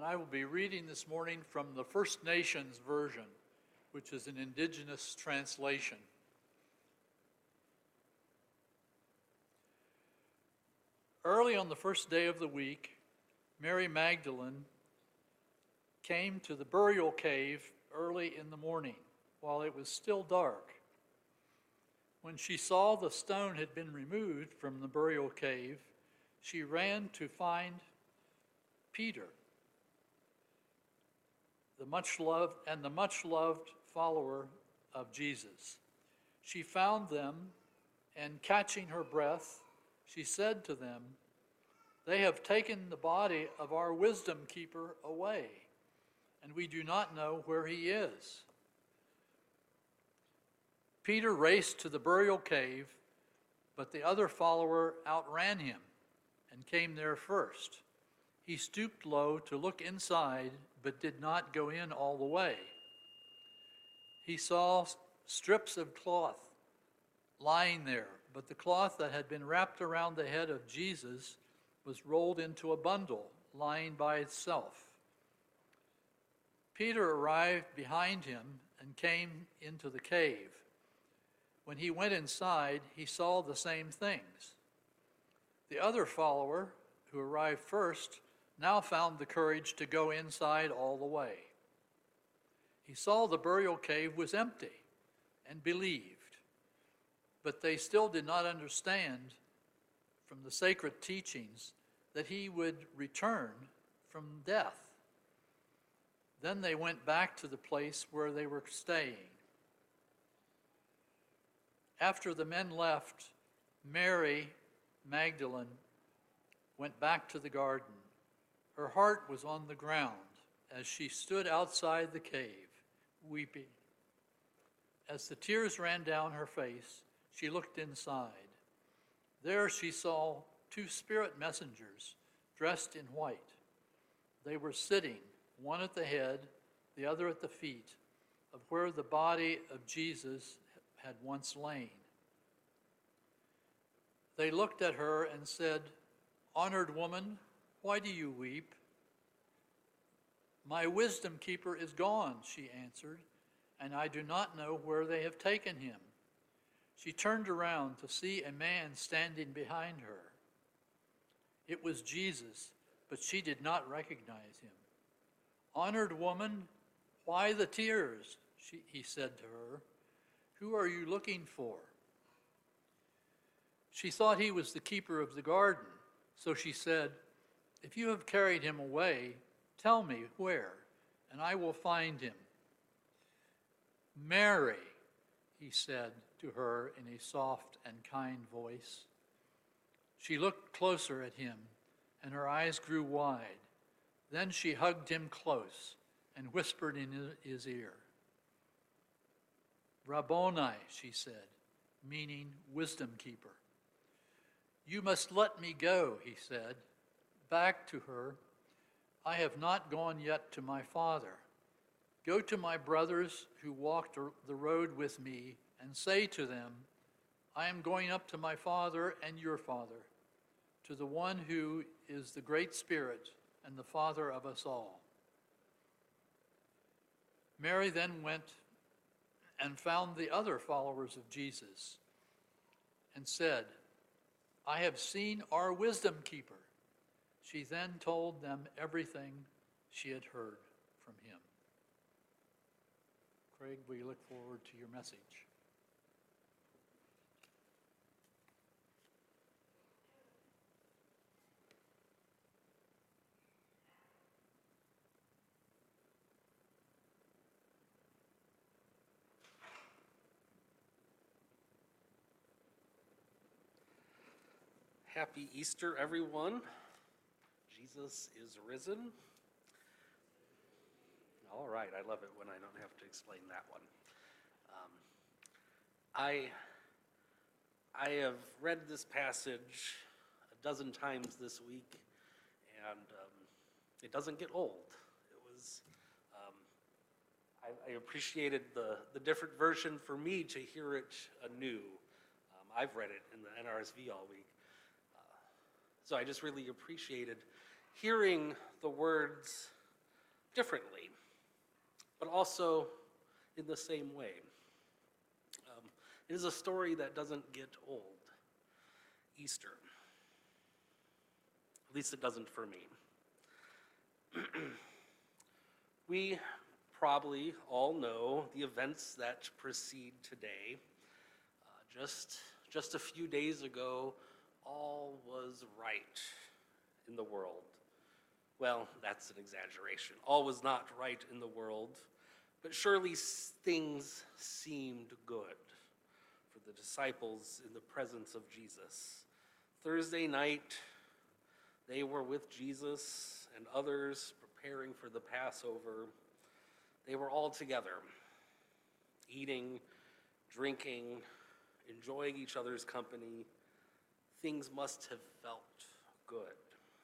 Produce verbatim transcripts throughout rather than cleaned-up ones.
and I will be reading this morning from the First Nations Version, which is an indigenous translation. Early on the first day of the week, Mary Magdalene came to the burial cave early in the morning, while it was still dark. When she saw the stone had been removed from the burial cave, she ran to find Peter, the much loved and the much loved follower of Jesus. She found them, and catching her breath, she said to them, "They have taken the body of our wisdom keeper away, and we do not know where he is." Peter raced to the burial cave, but the other follower outran him and came there first. He stooped low to look inside, but did not go in all the way. He saw strips of cloth lying there, but the cloth that had been wrapped around the head of Jesus was rolled into a bundle, lying by itself. Peter arrived behind him and came into the cave. When he went inside, he saw the same things. The other follower, who arrived first, now found the courage to go inside all the way. He saw the burial cave was empty and believed, but they still did not understand from the sacred teachings that he would return from death. Then they went back to the place where they were staying. After the men left, Mary Magdalene went back to the garden. Her heart was on the ground as she stood outside the cave, weeping. As the tears ran down her face, she looked inside. There she saw two spirit messengers dressed in white. They were sitting, one at the head, the other at the feet, of where the body of Jesus had once lain. They looked at her and said, "Honored woman, why do you weep?" "My wisdom keeper is gone," she answered, "and I do not know where they have taken him." She turned around to see a man standing behind her. It was Jesus, but she did not recognize him. "Honored woman, why the tears?" she, he said to her. "Who are you looking for?" She thought he was the keeper of the garden, so she said, "If you have carried him away, tell me where, and I will find him." "Mary," he said to her in a soft and kind voice. She looked closer at him, and her eyes grew wide. Then she hugged him close and whispered in his ear. "Rabboni," she said, meaning wisdom keeper. "You must let me go," he said. Back to her, "I have not gone yet to my Father. Go to my brothers who walked the road with me and say to them, I am going up to my Father and your Father, to the one who is the great Spirit and the Father of us all." Mary then went and found the other followers of Jesus and said, "I have seen our wisdom keeper." She then told them everything she had heard from him. Craig, we look forward to your message. Happy Easter, everyone. Jesus is risen. All right, I love it when I don't have to explain that one. Um, I, I have read this passage a dozen times this week, and um, it doesn't get old. It was, um, I, I appreciated the, the different version for me to hear it anew. Um, I've read it in the N R S V all week. So I just really appreciated hearing the words differently, but also in the same way. Um, it is a story that doesn't get old. Easter. At least it doesn't for me. We probably all know the events that precede today. Uh, just, just a few days ago, all was right in the world. Well, that's an exaggeration. All was not right in the world, but surely things seemed good for the disciples in the presence of Jesus. Thursday night, they were with Jesus and others preparing for the Passover. They were all together, eating, drinking, enjoying each other's company. Things must have felt good.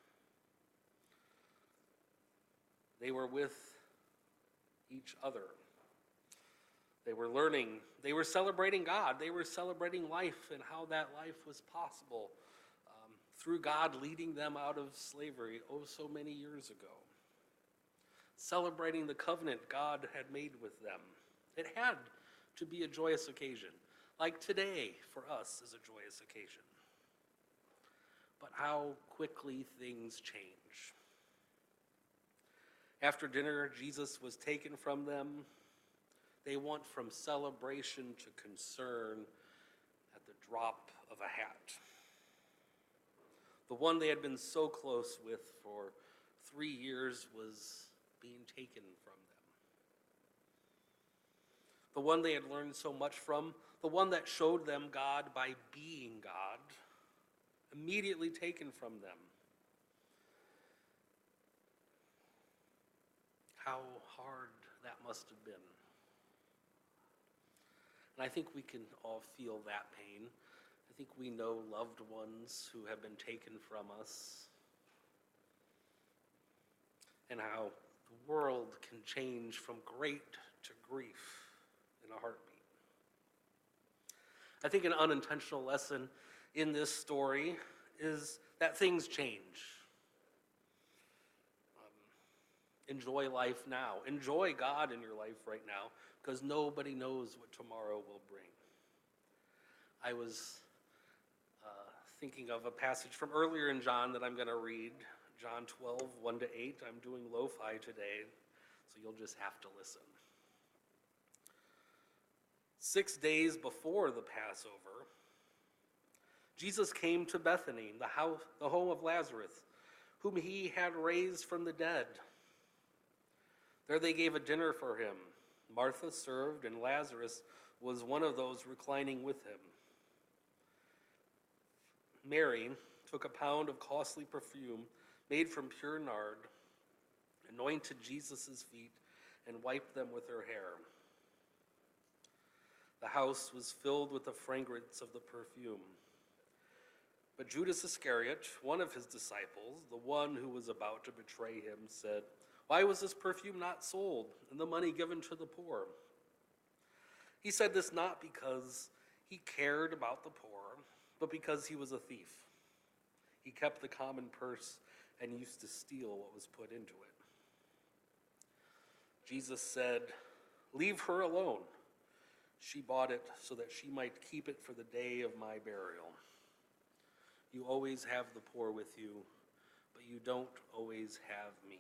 They were with each other. They were learning. They were celebrating God. They were celebrating life and how that life was possible um, through God leading them out of slavery oh so many years ago. Celebrating the covenant God had made with them. It had to be a joyous occasion, like today for us is a joyous occasion. But how quickly things change. After dinner, Jesus was taken from them. They went from celebration to concern at the drop of a hat. The one they had been so close with for three years was being taken from them. The one they had learned so much from, the one that showed them God by being God, immediately taken from them. How hard that must have been. And I think we can all feel that pain. I think we know loved ones who have been taken from us, and how the world can change from great to grief in a heartbeat. I think an unintentional lesson in this story is that things change. Enjoy life now. Enjoy God in your life right now, because nobody knows what tomorrow will bring. I was uh, thinking of a passage from earlier in John that I'm going to read, John twelve, one to eight. I'm doing lo-fi today, so you'll just have to listen. Six days before the Passover, Jesus came to Bethany, the house, the home of Lazarus, whom he had raised from the dead. There they gave a dinner for him. Martha served, and Lazarus was one of those reclining with him. Mary took a pound of costly perfume made from pure nard, anointed Jesus' feet, and wiped them with her hair. The house was filled with the fragrance of the perfume. But Judas Iscariot, one of his disciples, the one who was about to betray him, said, "Why was this perfume not sold and the money given to the poor?" He said this not because he cared about the poor, but because he was a thief. He kept the common purse and used to steal what was put into it. Jesus said, "Leave her alone. She bought it so that she might keep it for the day of my burial. You always have the poor with you, but you don't always have me."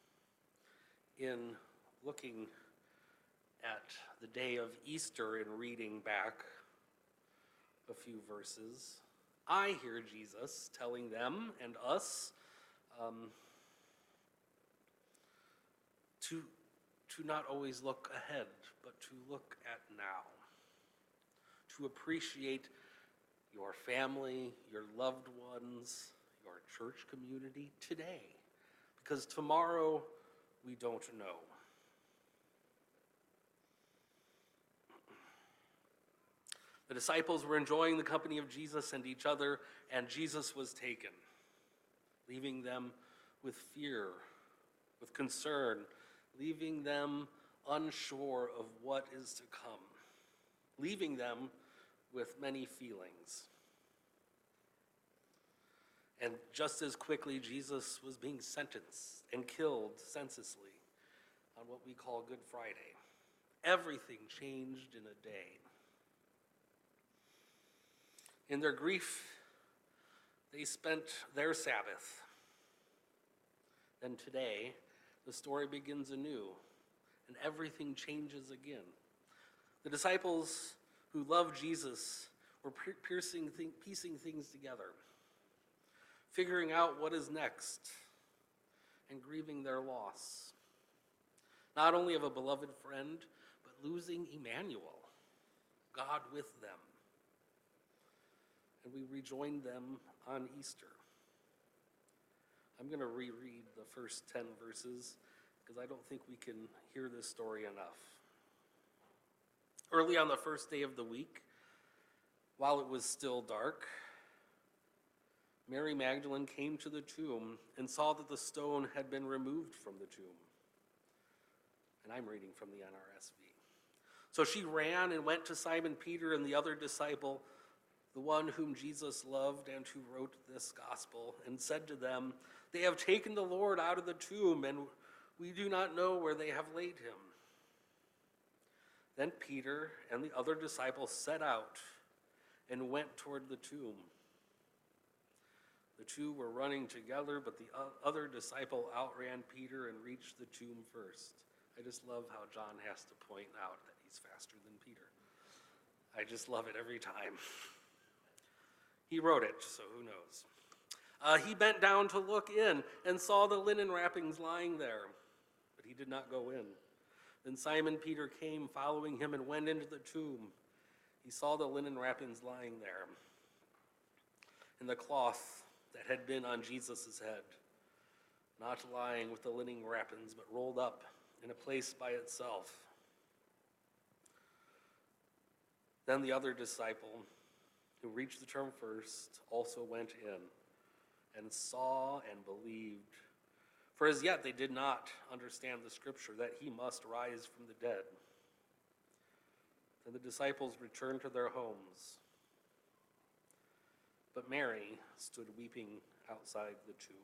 In looking at the day of Easter and reading back a few verses, I hear Jesus telling them and us um, to, to not always look ahead, but to look at now, to appreciate your family, your loved ones, your church community today, because tomorrow we don't know. The disciples were enjoying the company of Jesus and each other, and Jesus was taken, leaving them with fear, with concern, leaving them unsure of what is to come, leaving them with many feelings. And just as quickly, Jesus was being sentenced and killed senselessly. on what we call Good Friday. Everything changed in a day. In their grief, they spent their Sabbath. Then today, the story begins anew, and everything changes again. The disciples who loved Jesus were piercing, piecing things together, figuring out what is next, and grieving their loss. Not only of a beloved friend, but losing Emmanuel, God with them. And we rejoined them on Easter. I'm going to reread the first ten verses because I don't think we can hear this story enough. Early on the first day of the week, while it was still dark, Mary Magdalene came to the tomb and saw that the stone had been removed from the tomb. And I'm reading from the N R S V. So she ran and went to Simon Peter and the other disciple, the one whom Jesus loved and who wrote this gospel, and said to them, "They have taken the Lord out of the tomb, and we do not know where they have laid him." Then Peter and the other disciple set out and went toward the tomb. The two were running together, but the other disciple outran Peter and reached the tomb first. I just love how John has to point out that he's faster than Peter. I just love it every time. He wrote it, so who knows. Uh, he bent down to look in and saw the linen wrappings lying there, but he did not go in. Then Simon Peter came following him and went into the tomb. He saw the linen wrappings lying there, and the cloth that had been on Jesus' head, not lying with the linen wrappings, but rolled up in a place by itself. Then the other disciple, who reached the tomb first, also went in and saw and believed. For as yet they did not understand the scripture that he must rise from the dead. Then the disciples returned to their homes. But Mary stood weeping outside the tomb.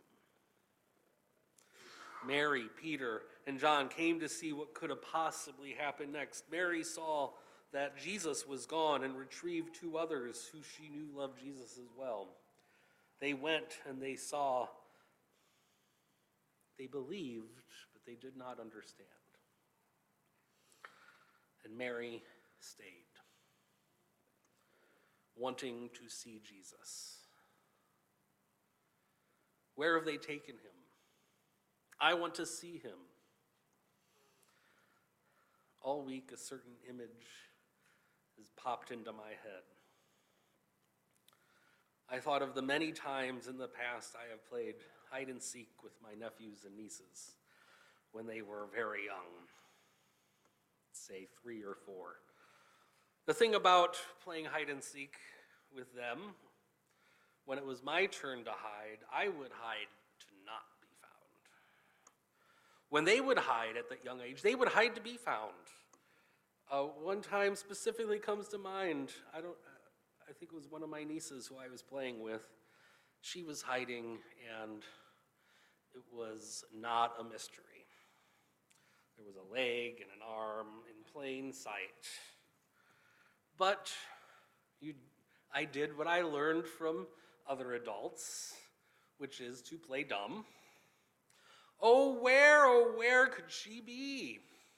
Mary, Peter, and John came to see what could have possibly happened next. Mary saw that Jesus was gone and retrieved two others who she knew loved Jesus as well. They went and they saw. They believed, but they did not understand. And Mary stayed, wanting to see Jesus. Where have they taken him? I want to see him. All week, a certain image has popped into my head. I thought of the many times in the past I have played hide and seek with my nephews and nieces when they were very young, say three or four. The thing about playing hide and seek with them, when it was my turn to hide, I would hide to not be found. When they would hide at that young age, they would hide to be found. Uh, one time specifically comes to mind. I don't. I think it was one of my nieces who I was playing with. She was hiding, and it was not a mystery. There was a leg and an arm in plain sight. But you, I did what I learned from other adults, which is to play dumb. Oh, where, oh, where could she be?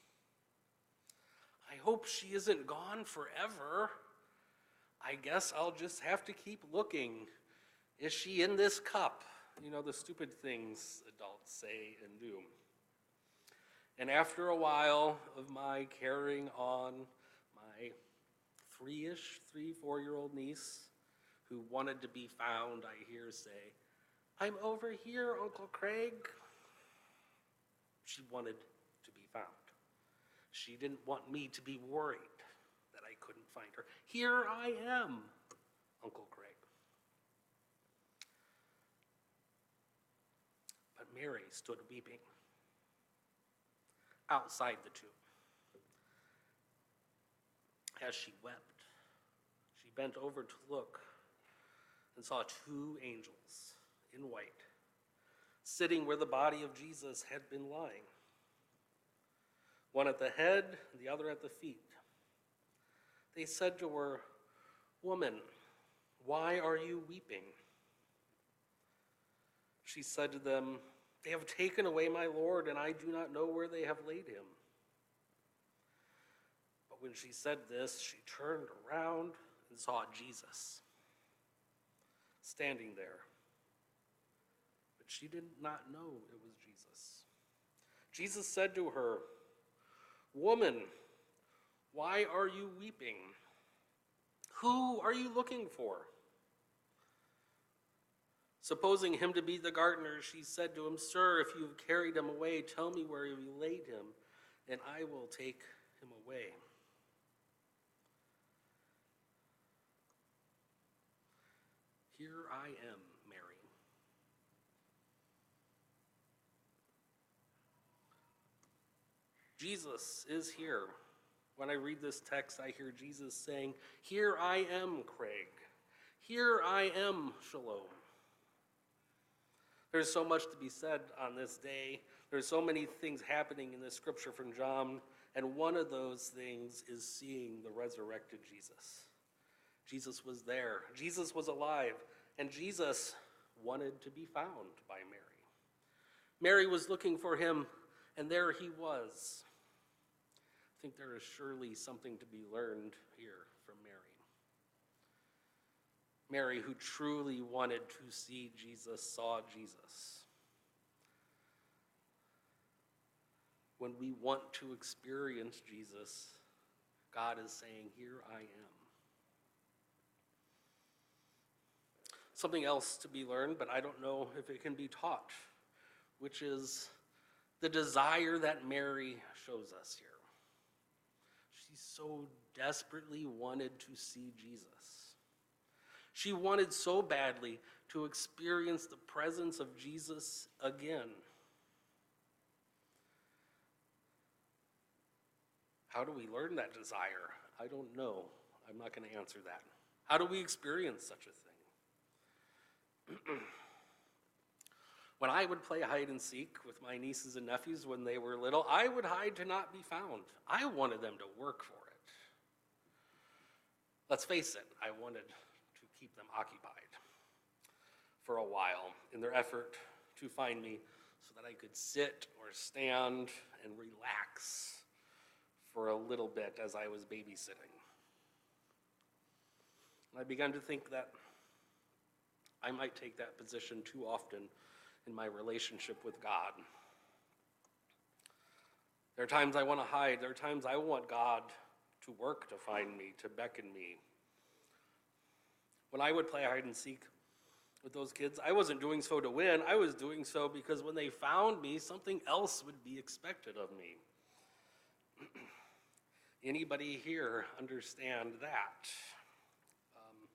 I hope she isn't gone forever. I guess I'll just have to keep looking. Is she in this cup? You know, the stupid things adults say and do. And after a while of my carrying on my three-ish, three, four-year-old niece who wanted to be found, I hear say, "I'm over here, Uncle Craig." She wanted to be found. She didn't want me to be worried that I couldn't find her. Here I am, Uncle Craig. But Mary stood weeping outside the tomb. As she wept, she bent over to look and saw two angels in white sitting where the body of Jesus had been lying. one at the head and the other at the feet. They said to her, "Woman, why are you weeping?" She said to them, "They have taken away my Lord, and I do not know where they have laid him." But when she said this, she turned around and saw Jesus standing there. But she did not know it was Jesus. Jesus said to her, "Woman, why are you weeping? Who are you looking for?" Supposing him to be the gardener, she said to him, "Sir, if you have carried him away, tell me where you laid him, and I will take him away." "Here I am, Mary." Jesus is here. When I read this text, I hear Jesus saying, "Here I am, Craig. Here I am, Shalom." There's so much to be said on this day. There's so many things happening in this scripture from John, and one of those things is seeing the resurrected Jesus. Jesus was there. Jesus was alive, and Jesus wanted to be found by Mary. Mary was looking for him, and there he was. I think there is surely something to be learned here from Mary. Mary, who truly wanted to see Jesus, saw Jesus. When we want to experience Jesus, God is saying, "Here I am." Something else to be learned, but I don't know if it can be taught, which is the desire that Mary shows us here. She so desperately wanted to see Jesus. She wanted so badly to experience the presence of Jesus again. How do we learn that desire? I don't know. I'm not going to answer that. How do we experience such a thing? When I would play hide and seek with my nieces and nephews when they were little, I would hide to not be found. I wanted them to work for it. Let's face it, I wanted to keep them occupied for a while in their effort to find me so that I could sit or stand and relax for a little bit as I was babysitting. And I began to think that I might take that position too often in my relationship with God. There are times I want to hide. There are times I want God to work to find me, to beckon me. When I would play hide and seek with those kids, I wasn't doing so to win. I was doing so because when they found me, something else would be expected of me. Anybody here understand that? Um,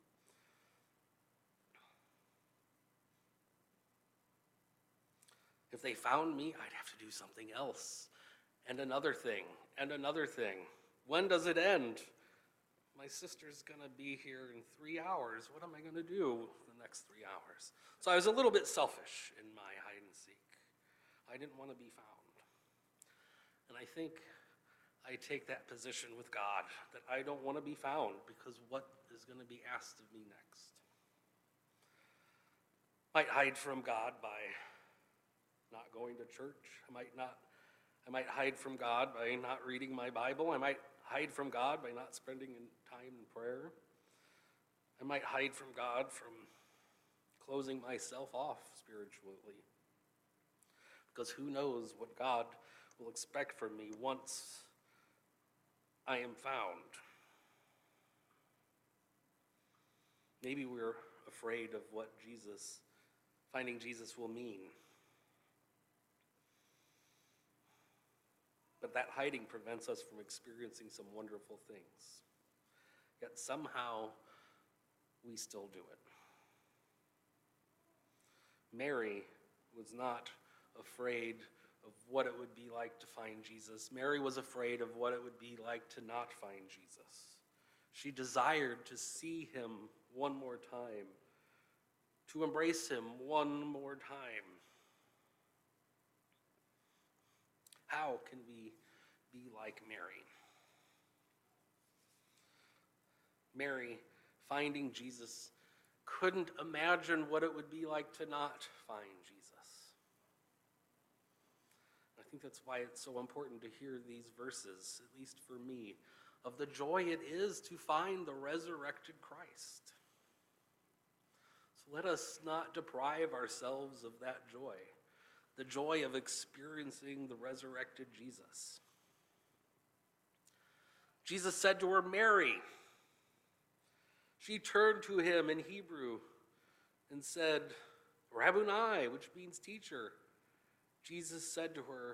if they found me, I'd have to do something else, and another thing, and another thing. When does it end? My sister's gonna be here in three hours. What am I gonna do the next three hours? So I was a little bit selfish in my hide and seek. I didn't want to be found. And I think I take that position with God, that I don't want to be found because what is going to be asked of me next? I might hide from God by not going to church. I might not. I might hide from God by not reading my Bible. I might hide from God by not spending time in prayer. I might hide from God from closing myself off spiritually. Because who knows what God will expect from me once I am found. Maybe we're afraid of what Jesus, finding Jesus will mean. But that hiding prevents us from experiencing some wonderful things. Yet somehow we still do it. Mary was not afraid of what it would be like to find Jesus. Mary was afraid of what it would be like to not find Jesus. She desired to see him one more time, to embrace him one more time. How can we be like Mary. Mary, finding Jesus, couldn't imagine what it would be like to not find Jesus. I think that's why it's so important to hear these verses, at least for me, of the joy it is to find the resurrected Christ. So let us not deprive ourselves of that joy, the joy of experiencing the resurrected Jesus. Jesus said to her, Mary. She turned to him in Hebrew and said, Rabboni, which means teacher. Jesus said to her,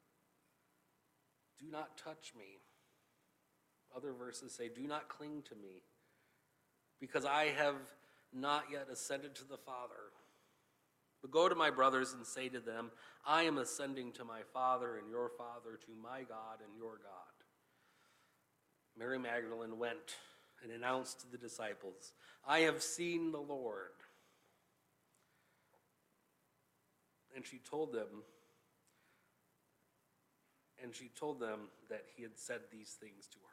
do not touch me. Other verses say, do not cling to me, because I have not yet ascended to the Father. But go to my brothers and say to them, I am ascending to my Father and your Father, to my God and your God. Mary Magdalene went and announced to the disciples, I have seen the Lord. And she told them, and she told them that he had said these things to her.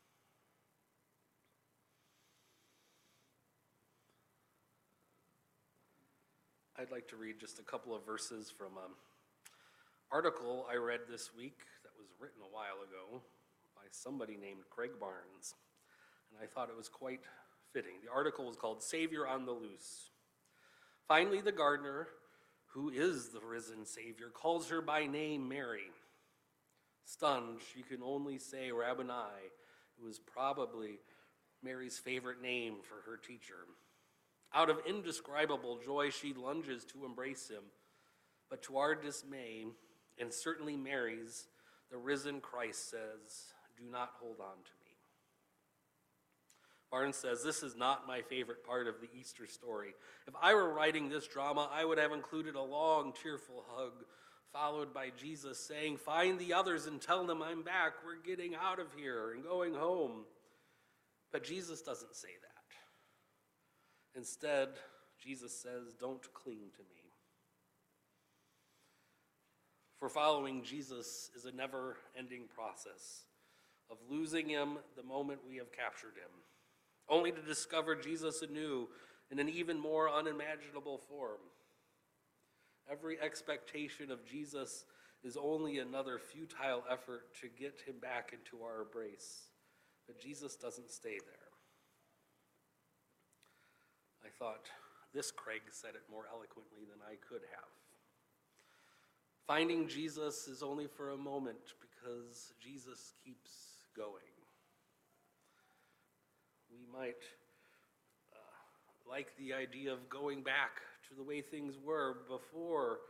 I'd like to read just a couple of verses from an article I read this week that was written a while ago by somebody named Craig Barnes, and I thought it was quite fitting. The article was called Savior on the Loose. Finally, the gardener, who is the risen Savior, calls her by name Mary. Stunned, she can only say Rabboni. It was probably Mary's favorite name for her teacher. Out of indescribable joy, she lunges to embrace him. But to our dismay, and certainly Mary's, the risen Christ says, do not hold on to me. Barnes says, this is not my favorite part of the Easter story. If I were writing this drama, I would have included a long, tearful hug, followed by Jesus saying, find the others and tell them I'm back. We're getting out of here and going home. But Jesus doesn't say that. Instead, Jesus says, don't cling to me. For following Jesus is a never-ending process of losing him the moment we have captured him, only to discover Jesus anew in an even more unimaginable form. Every expectation of Jesus is only another futile effort to get him back into our embrace. But Jesus doesn't stay there. I thought this Craig said it more eloquently than I could have. Finding Jesus is only for a moment because Jesus keeps going. We might uh, like the idea of going back to the way things were before,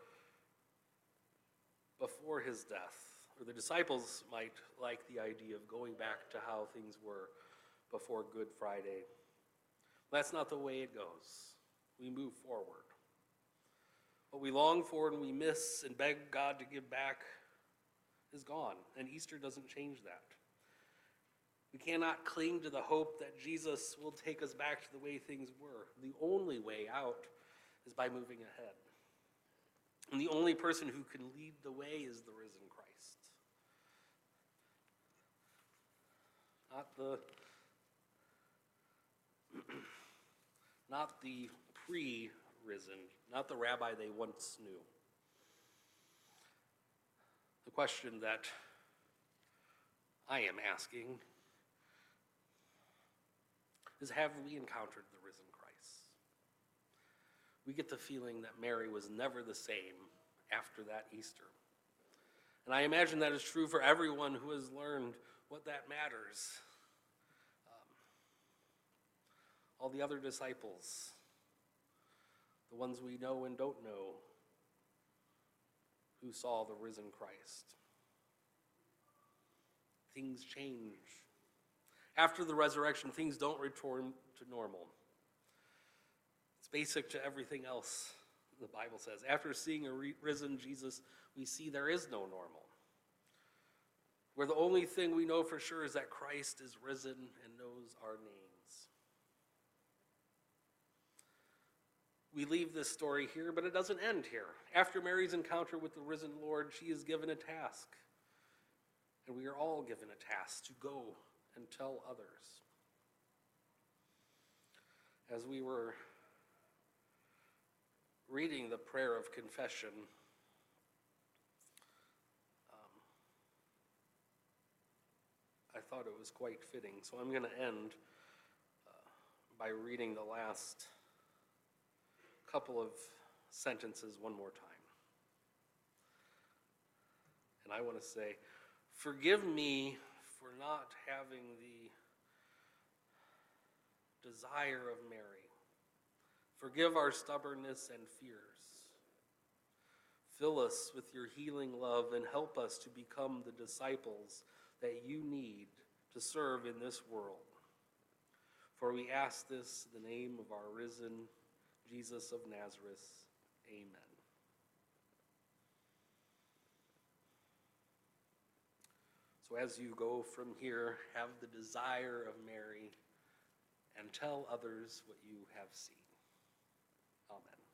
before his death. Or the disciples might like the idea of going back to how things were before Good Friday. That's not the way it goes. We move forward. What we long for and we miss and beg God to give back is gone, and Easter doesn't change that. We cannot cling to the hope that Jesus will take us back to the way things were. The only way out is by moving ahead. And the only person who can lead the way is the risen Christ. Not the not the pre-risen, not the rabbi they once knew. The question that I am asking is, have we encountered the risen Christ? We get the feeling that Mary was never the same after that Easter. And I imagine that is true for everyone who has learned what that matters. All the other disciples, the ones we know and don't know, who saw the risen Christ. Things change. After the resurrection, things don't return to normal. It's basic to everything else, the Bible says. After seeing a re- risen Jesus, we see there is no normal. Where the only thing we know for sure is that Christ is risen and knows our names. We leave this story here, but it doesn't end here. After Mary's encounter with the risen Lord, she is given a task. And we are all given a task to go and tell others. As we were reading the prayer of confession, um, I thought it was quite fitting. So I'm going to end uh, by reading the last couple of sentences one more time. And I want to say, forgive me for not having the desire of Mary. Forgive our stubbornness and fears. Fill us with your healing love and help us to become the disciples that you need to serve in this world. For we ask this in the name of our risen Jesus of Nazareth. Amen. So as you go from here, have the desire of Mary and tell others what you have seen. Amen.